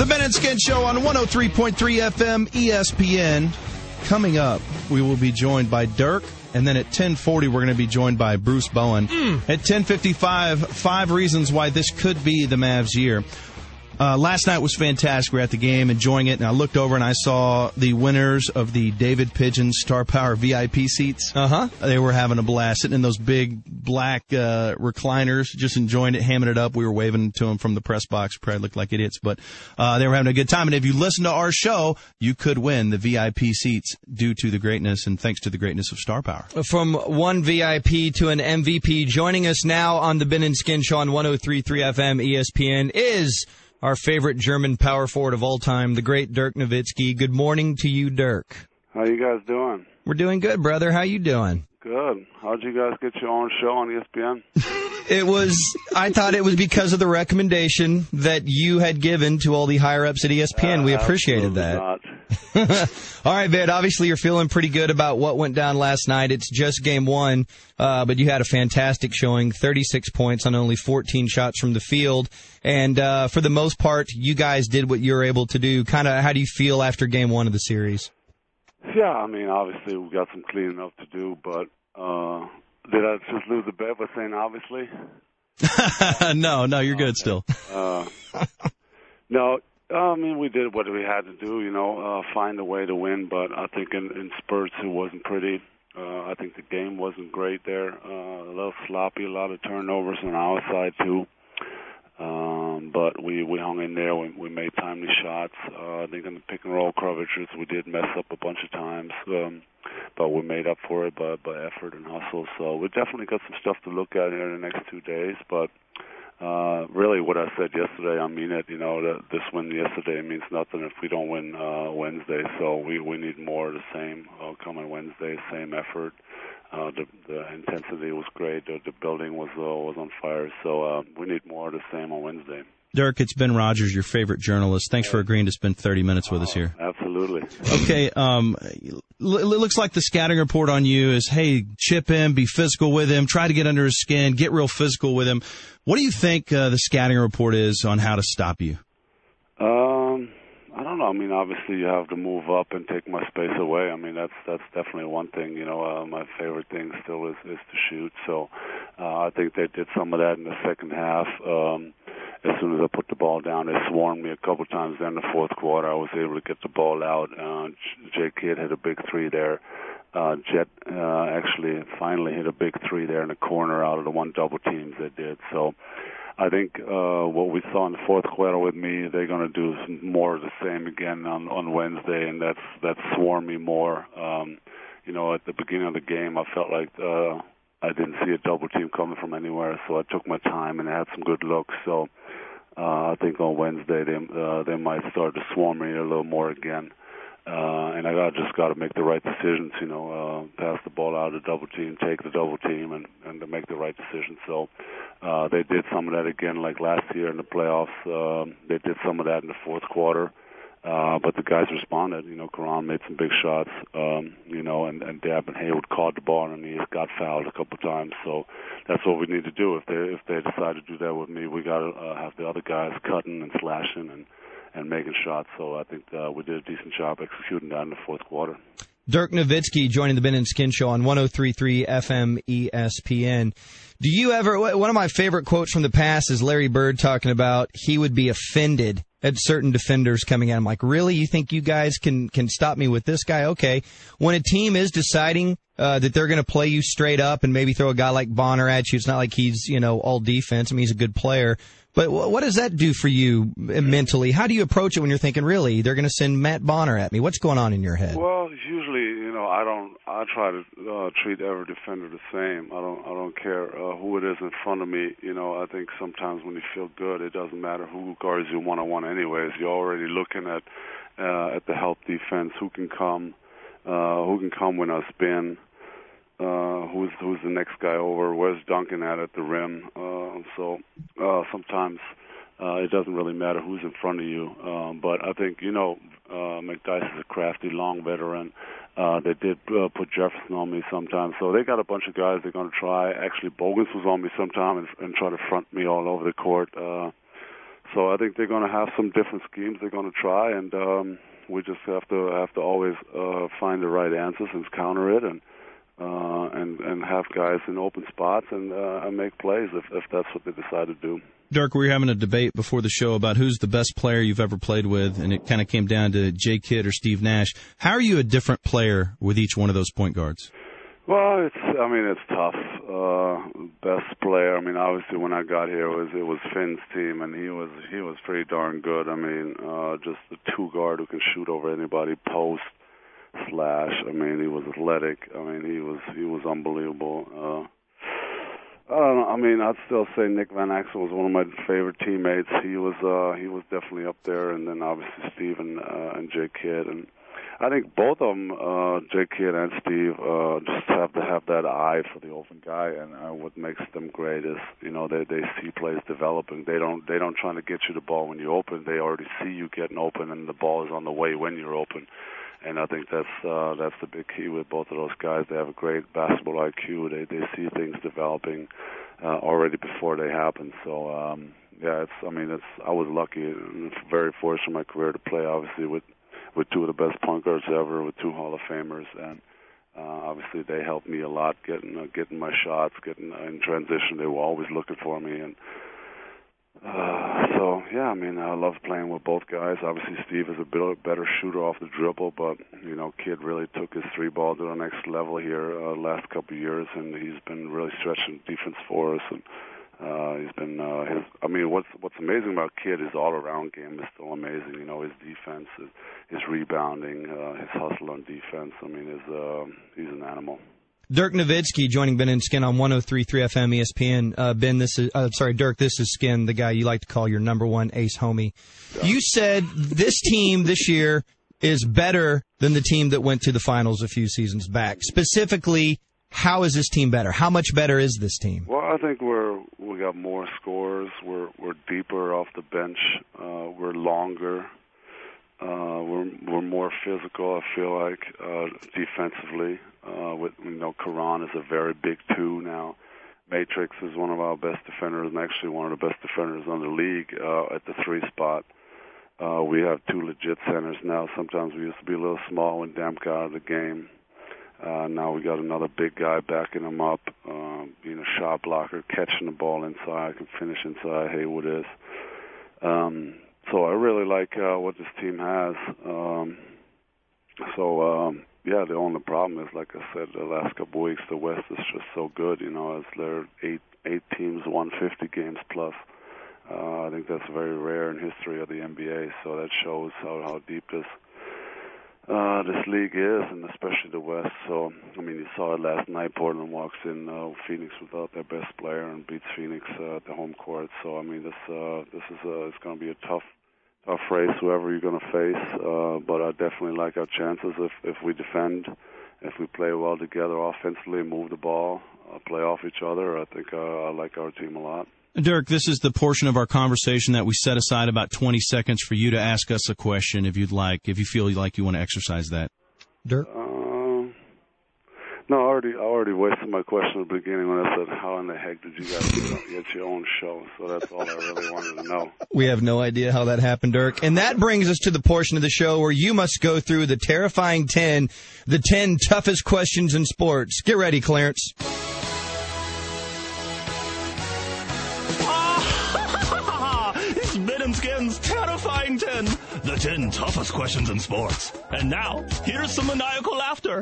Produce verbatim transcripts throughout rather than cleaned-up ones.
Ben and Skin Show on one oh three point three F M E S P N. Coming up, we will be joined by Dirk, and then at ten forty, we're going to be joined by Bruce Bowen. Mm. At ten fifty-five, five reasons why this could be the Mavs' year. Uh, last night was fantastic. We were at the game, enjoying it, and I looked over and I saw the winners of the David Pigeon Star Power V I P seats. Uh-huh. They were having a blast, sitting in those big black uh, recliners, just enjoying it, hamming it up. We were waving to them from the press box. Probably looked like idiots, but uh, they were having a good time. And if you listen to our show, you could win the V I P seats due to the greatness and thanks to the greatness of Star Power. From one V I P to an M V P, joining us now on the Ben and Skin Show on one oh three point three F M E S P N is our favorite German power forward of all time, the great Dirk Nowitzki. Good morning to you, Dirk. How you guys doing? We're doing good, brother. How you doing? Good. How'd you guys get your own show on E S P N? It was, I thought it was because of the recommendation that you had given to all the higher-ups at E S P N. Uh, we appreciated that. Not. All right, Vid, obviously you're feeling pretty good about what went down last night. It's just game one, uh, but you had a fantastic showing, thirty-six points on only fourteen shots from the field. And uh, for the most part, you guys did what you were able to do. Kind of, how do you feel after game one of the series? Yeah, I mean, obviously we got some cleaning up to do, but uh, did I just lose the bet by saying obviously? no, no, you're good still. Uh, no, I mean, we did what we had to do, you know, uh, find a way to win, but I think in, in spurts it wasn't pretty. Uh, I think the game wasn't great there. Uh, a little sloppy, a lot of turnovers on our side too. Um, but we, we hung in there. We, we made timely shots. Uh, I think in the pick and roll coverages we did mess up a bunch of times, um, but we made up for it by, by effort and hustle. So we definitely got some stuff to look at here in the next two days. But uh, really, what I said yesterday, I mean it. You know, that this win yesterday means nothing if we don't win uh, Wednesday. So we, we need more of the same uh, coming Wednesday, same effort. Uh, the, the intensity was great. The, the building was uh, was on fire. So uh, we need more of the same on Wednesday. Dirk, it's Ben Rogers, your favorite journalist. Thanks for agreeing to spend thirty minutes with us here. Uh, absolutely. Okay, um, it looks like the scouting report on you is, hey, chip in, be physical with him, try to get under his skin, get real physical with him. What do you think uh, the scouting report is on how to stop you? Um, I don't know. I mean, obviously you have to move up and take my space away. I mean, that's that's definitely one thing. You know, uh, my favorite thing still is, is to shoot. So uh, I think they did some of that in the second half. Um, as soon as I put the ball down, they swarmed me a couple times there in the fourth quarter. I was able to get the ball out. Uh, Jay Kidd hit a big three there. Uh, Jet uh, actually finally hit a big three there in the corner out of the one double teams they did. So I think uh, what we saw in the fourth quarter with me, they're going to do more of the same again on, on Wednesday, and that's that's swarm me more. Um, you know, at the beginning of the game, I felt like uh, I didn't see a double team coming from anywhere, so I took my time and had some good looks. So uh, I think on Wednesday they uh, they might start to swarm me a little more again. Uh, and I got, just got to make the right decisions, you know, uh, pass the ball out of the double team, take the double team, and, and to make the right decisions. So uh, they did some of that again like last year in the playoffs. Uh, they did some of that in the fourth quarter. Uh, but the guys responded. You know, Karan made some big shots, um, you know, and, and Dab and Haywood caught the ball and he got fouled a couple times. So that's what we need to do. If they if they decide to do that with me, we got to uh, have the other guys cutting and slashing and and making shots. So I think uh, we did a decent job executing that in the fourth quarter. Dirk Nowitzki joining the Ben and Skin Show on one oh three point three F M E S P N. Do you ever, one of my favorite quotes from the past is Larry Bird talking about he would be offended at certain defenders coming at him. Like, really? You think you guys can, can stop me with this guy? Okay. When a team is deciding uh, that they're going to play you straight up and maybe throw a guy like Bonner at you, it's not like he's, you know, all defense. I mean, he's a good player. But what does that do for you mentally? How do you approach it when you're thinking, really, they're going to send Matt Bonner at me? What's going on in your head? Well, usually, you know, I don't. I try to uh, treat every defender the same. I don't. I don't care uh, who it is in front of me. You know, I think sometimes when you feel good, it doesn't matter who guards you one on one. Anyways, you're already looking at uh, at the help defense. Who can come? Uh, who can come when I spin? Uh, who's who's the next guy over? Where's Duncan at at the rim? Uh, so uh, sometimes uh, it doesn't really matter who's in front of you. Um, but I think, you know, uh, McDyess is a crafty, long veteran. Uh, they did uh, put Jefferson on me sometimes. So they got a bunch of guys they're going to try. Actually, Bogans was on me sometimes and, and try to front me all over the court. Uh, so I think they're going to have some different schemes they're going to try, and um, we just have to have to always uh, find the right answers and counter it, and uh, and and have guys in open spots and, uh, and make plays if if that's what they decide to do. Dirk, we were having a debate before the show about who's the best player you've ever played with, and it kind of came down to Jay Kidd or Steve Nash. How are you a different player with each one of those point guards? Well, it's I mean it's tough. Uh, best player. I mean, obviously when I got here, it was it was Finn's team, and he was he was pretty darn good. I mean, uh, just a two guard who can shoot over anybody, post, slash. I mean, he was athletic. I mean, he was he was unbelievable. Uh, I don't know. I mean, I'd still say Nick Van Exel was one of my favorite teammates. He was uh, he was definitely up there, and then obviously Steve and, uh, and Jay Kidd, and I think both of them, uh, Jay Kidd and Steve, uh, just have to have that eye for the open guy, and uh, what makes them great is, you know, they they see plays developing. They don't they don't try to get you the ball when you're open. They already see you getting open, and the ball is on the way when you're open. And I think that's uh, that's the big key with both of those guys. They have a great basketball I Q. They they see things developing uh, already before they happen. So um, yeah, it's I mean it's I was lucky and very fortunate in my career to play obviously with with two of the best point guards ever, with two Hall of Famers, and uh, obviously they helped me a lot getting uh, getting my shots, getting uh, in transition. They were always looking for me, and uh, so yeah, I mean I love playing with both guys. Obviously Steve is a bit better shooter off the dribble, but you know Kidd really took his three ball to the next level here uh, last couple of years, and he's been really stretching defense for us. And Uh, he's been, uh, his, I mean, what's what's amazing about Kidd, his all-around game is still amazing. You know, his defense, his, his rebounding, uh, his hustle on defense. I mean, his, uh, he's an animal. Dirk Nowitzki joining Ben and Skin on one oh three point three F M E S P N. Uh, Ben, this is, uh, sorry, Dirk, this is Skin, the guy you like to call your number one ace homie. Yeah. You said this team this year is better than the team that went to the finals a few seasons back. Specifically, how is this team better? How much better is this team? Well, I think we're we got more scorers. We're we're deeper off the bench. Uh, we're longer. Uh, we're we're more physical. I feel like uh, defensively. Uh, with you know, Karan is a very big two now. Matrix is one of our best defenders, and actually one of the best defenders in the league uh, at the three spot. Uh, we have two legit centers now. Sometimes we used to be a little small when Damp got out of the game. Uh, now we got another big guy backing him up, uh, being a shot blocker, catching the ball inside, can finish inside. Haywood is. Um, so I really like uh, what this team has. Um, so um, yeah, the only problem is, like I said, the last couple of weeks, the West is just so good. You know, as there are eight eight teams, one hundred fifty games plus. Uh, I think that's very rare in history of the N B A. So that shows how how deep this. Uh, this league is, and especially the West. So, I mean, you saw it last night. Portland walks in uh, Phoenix without their best player and beats Phoenix uh, at the home court. So, I mean, this uh, this is uh, it's going to be a tough tough race, whoever you're going to face. Uh, but I definitely like our chances if if we defend, if we play well together offensively, move the ball, uh, play off each other. I think uh, I like our team a lot. Dirk, this is the portion of our conversation that we set aside about twenty seconds for you to ask us a question if you'd like, if you feel like you want to exercise that. Dirk? Uh, no, I already, I already wasted my question at the beginning when I said, how in the heck did you guys get your own show? So that's all I really wanted to know. We have no idea how that happened, Dirk. And that brings us to the portion of the show where you must go through the terrifying ten, the ten toughest questions in sports. Get ready, Clarence. Skin's terrifying ten, the ten toughest questions in sports. And now, here's some maniacal laughter.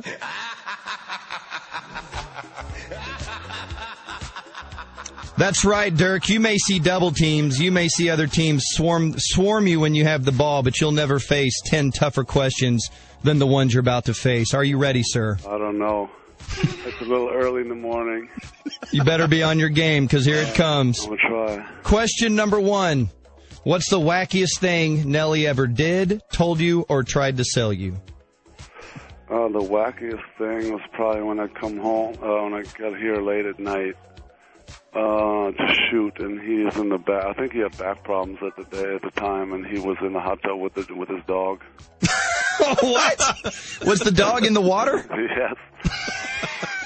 That's right, Dirk. You may see double teams. You may see other teams swarm swarm you when you have the ball, but you'll never face ten tougher questions than the ones you're about to face. Are you ready, sir? I don't know. It's a little early in the morning. You better be on your game, because here it comes. I'm going to try. Question number one. What's the wackiest thing Nelly ever did, told you, or tried to sell you? Uh, the wackiest thing was probably when I come home, uh, when I got here late at night uh, to shoot, and he is in the back. I think he had back problems at the day at the time, and he was in the hot tub with the, with his dog. What? Was the dog in the water? Yes.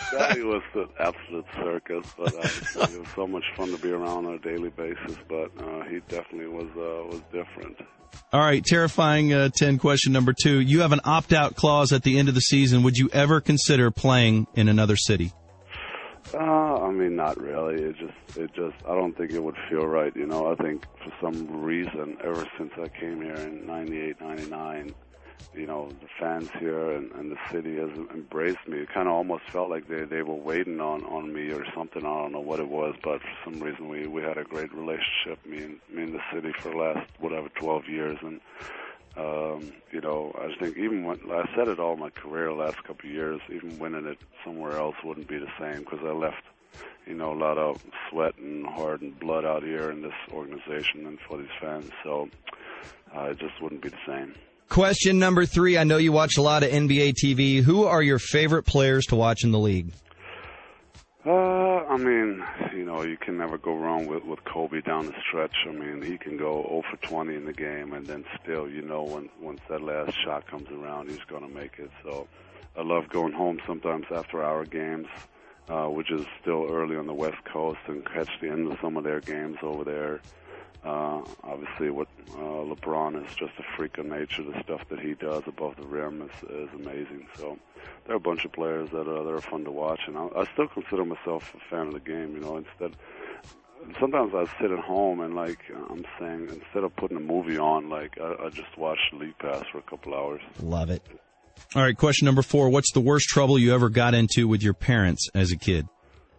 Daddy was the absolute circus, but uh, it was so much fun to be around on a daily basis. But uh, he definitely was uh, was different. All right, terrifying uh, ten question number two. You have an opt-out clause at the end of the season. Would you ever consider playing in another city? Uh, I mean, not really. It just, it just, I don't think it would feel right. You know, I think for some reason, ever since I came here in ninety-eight, ninety-nine, you know, the fans here and, and the city has embraced me. It kind of almost felt like they, they were waiting on, on me or something. I don't know what it was, but for some reason we, we had a great relationship, me and, me and the city for the last, whatever, twelve years. And, um, you know, I just think even when, I said it all my career the last couple of years, even winning it somewhere else wouldn't be the same because I left, you know, a lot of sweat and heart and blood out here in this organization and for these fans. So uh, it just wouldn't be the same. Question number three. I know you watch a lot of N B A T V. Who are your favorite players to watch in the league? Uh, I mean, you know, you can never go wrong with, with Kobe down the stretch. I mean, he can go zero for twenty in the game, and then still, you know, when once that last shot comes around, he's going to make it. So I love going home sometimes after our games, uh, which is still early on the West Coast, and catch the end of some of their games over there. Uh, obviously, what uh, LeBron is just a freak of nature. The stuff that he does above the rim is, is amazing. So there are a bunch of players that are, that are fun to watch, and I, I still consider myself a fan of the game. You know, instead, sometimes I sit at home and like I'm saying, instead of putting a movie on, like I, I just watch League Pass for a couple hours. Love it. All right, question number four. What's the worst trouble you ever got into with your parents as a kid?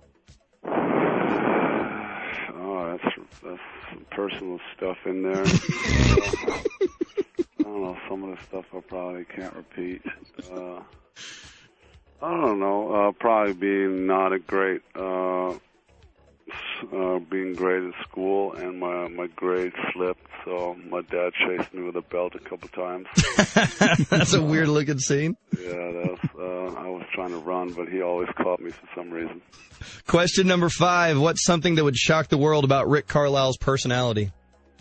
Personal stuff in there. uh, I don't know, some of the stuff I probably can't repeat. Uh, I don't know, uh, probably being not a great, uh, uh, being great at school, and my, my grades slipped, so my dad chased me with a belt a couple times. That's a weird looking scene. Yeah, that was, uh, I was trying to run, but he always caught me for some reason. Question number five. What's something that would shock the world about Rick Carlisle's personality?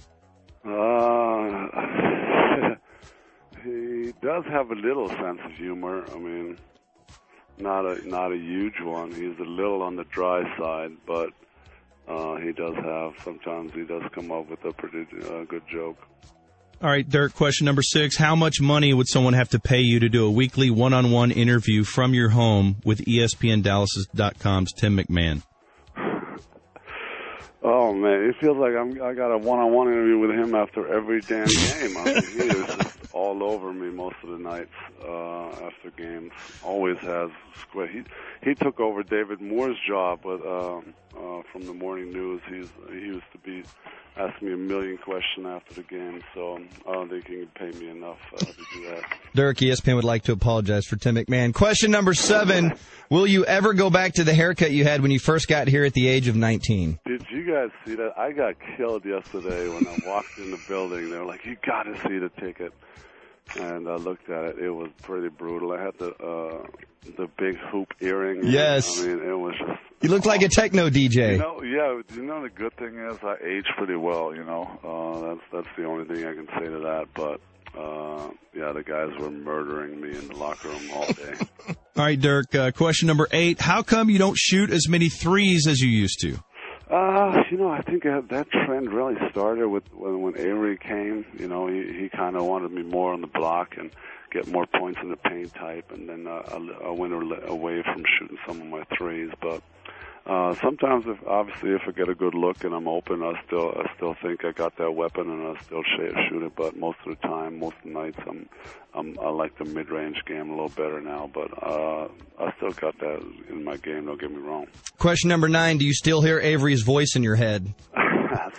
Uh, he does have a little sense of humor. I mean, not a not a huge one. He's a little on the dry side, but uh, he does have, sometimes he does come up with a pretty uh, good joke. All right, Dirk, question number six. How much money would someone have to pay you to do a weekly one-on-one interview from your home with E S P N Dallas dot com's Tim McMahon? Oh, man, it feels like I'm, I got a one-on-one interview with him after every damn game. I mean, he is just all over me most of the nights uh, after games. Always has. He he took over David Moore's job with, uh, uh, from the morning news. He's he used to be asking me a million questions after the game, so I don't think he can pay me enough uh, to do that. Dirk, E S P N would like to apologize for Tim McMahon. Question number seven. Will you ever go back to the haircut you had when you first got here at the age of nineteen? Did you guys see that? I got killed yesterday when I walked in the building. They were like, you got to see the ticket. And I looked at it. It was pretty brutal. I had the uh, the big hoop earring. Yes. I mean, it was just... You looked like a techno D J. You know, yeah, you know the good thing is I age pretty well, you know. Uh, that's that's the only thing I can say to that. But, uh, yeah, the guys were murdering me in the locker room all day. All right, Dirk, uh, question number eight. How come you don't shoot as many threes as you used to? Uh, you know, I think that, that trend really started with when, when Avery came. You know, he, he kind of wanted me more on the block and get more points in the paint type, and then uh, I, I went away from shooting some of my threes. But uh, sometimes, if obviously, if I get a good look and I'm open, I still I still think I got that weapon, and I still shoot it. But most of the time, most of the nights, I'm, I'm I like the mid-range game a little better now. But uh, I still got that in my game. Don't get me wrong. Question number nine. Do you still hear Avery's voice in your head?